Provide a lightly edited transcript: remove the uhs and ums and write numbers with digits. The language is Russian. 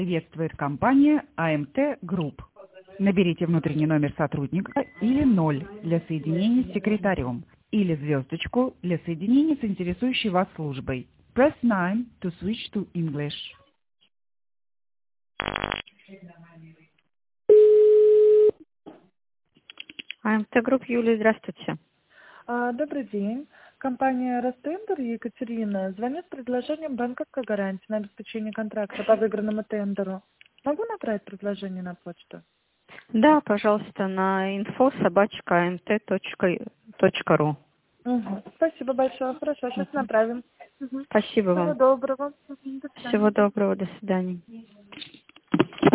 Приветствует компания АМТ Групп. Наберите внутренний номер сотрудника или 0 для соединения с секретарем, или звездочку для соединения с интересующей вас службой. Press 9 to switch to English. АМТ Групп, Юлия, здравствуйте. Добрый день. Компания Ростендер Екатерина звонит с предложением банковской гарантии на обеспечение контракта по выигранному тендеру. Могу направить предложение на почту? Да, пожалуйста, на info@amt.ru. Угу. Спасибо большое. Хорошо, сейчас направим. Угу. Спасибо Всего вам. доброго. До свидания. Всего доброго, до свидания.